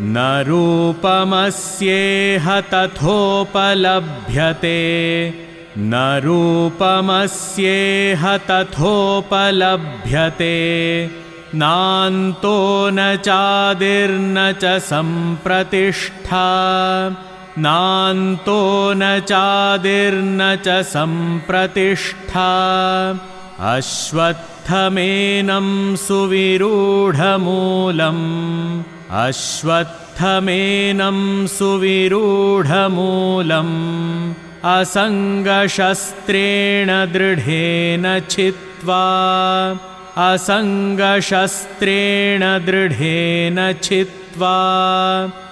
न रूपमस्येह तथोपलभ्यते न रूपमस्येह तथोपलभ्यते नान्तो न चादिर्न च सम्प्रतिष्ठा नान्तो न चादिर्न च सम्प्रतिष्ठा अश्वत्थमेनं सुविरूढमूलम् अश्वत्थमेनं सुविरूढमूलम् असङ्गशस्त्रेण दृढेन छित्त्वा असङ्गशस्त्रेण दृढेन छित्त्वा